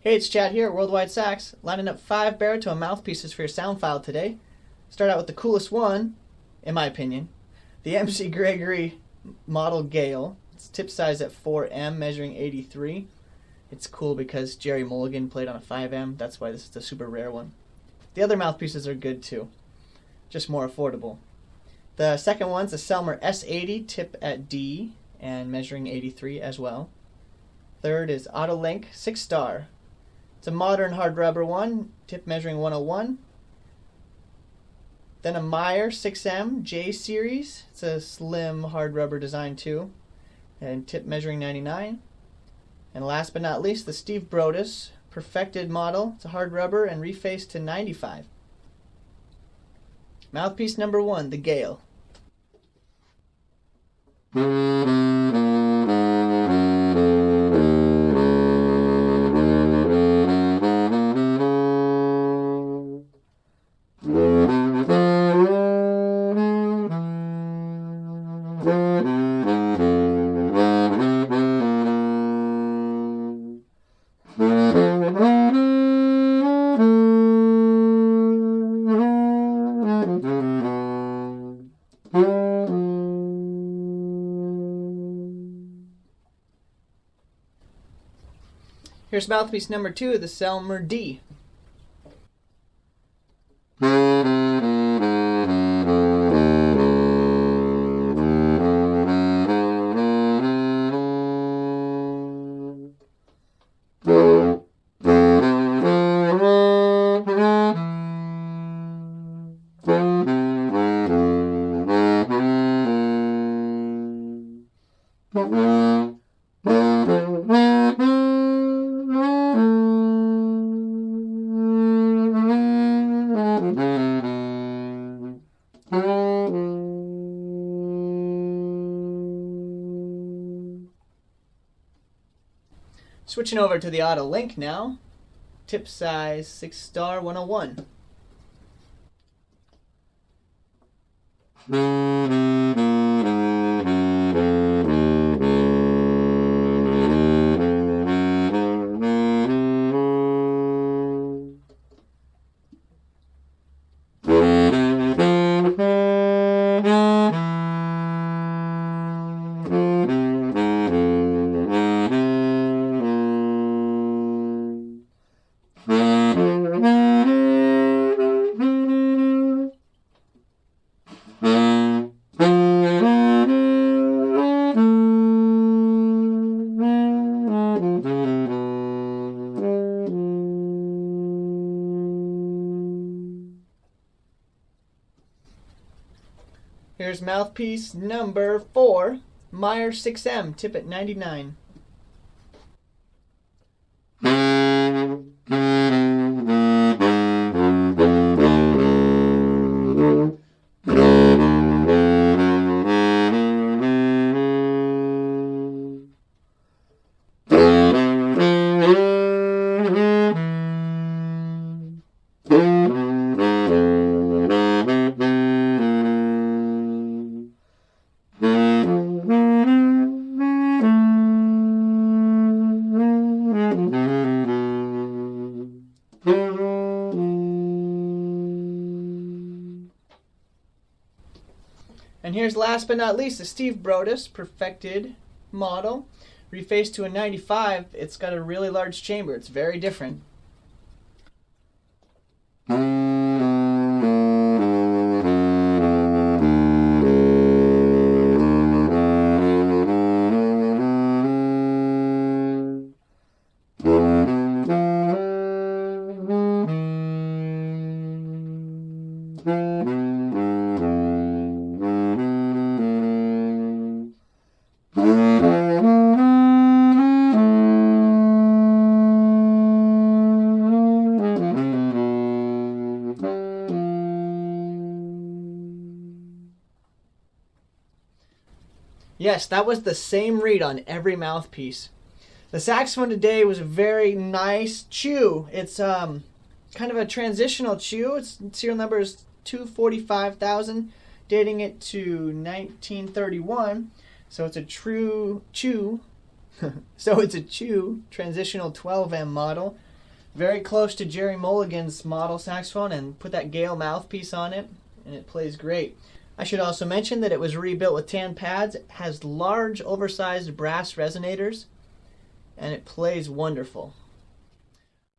Hey, it's Chad here at Worldwide Sax, lining up 5 baritone mouthpieces for your sound file today. Start out with the coolest one, in my opinion, the MC Gregory Model Gale. It's tip size at 4M, measuring 83. It's cool because Jerry Mulligan played on a 5M, that's why this is a super rare one. The other mouthpieces are good too, just more affordable. The second one's a Selmer S80, tip at D, and measuring 83 as well. Third is Autolink 6-star. It's a modern hard rubber one, tip measuring 101. Then a Meyer 6M J series. It's a slim hard rubber design too, and tip measuring 99. And last but not least, the Steve Brodus perfected model. It's a hard rubber and refaced to 95. Mouthpiece number 1, the Gale. Here's mouthpiece number 2, the Selmer D. Switching over to the Autolink now, tip size 6-star 101. Here's mouthpiece number 4, Meyer 6M, tip at 99. And here's last but not least the Steve Brodus perfected model, refaced to a 95. It's got a really large chamber. It's very different. Yes, that was the same read on every mouthpiece. The saxophone today was a very nice chew. It's kind of a transitional chew. Its serial number is 245,000, dating it to 1931. So it's a true chew. So it's a chew transitional 12M model. Very close to Jerry Mulligan's model saxophone, and put that Gale mouthpiece on it, and it plays great. I should also mention that it was rebuilt with tan pads. It has large, oversized brass resonators, and it plays wonderful.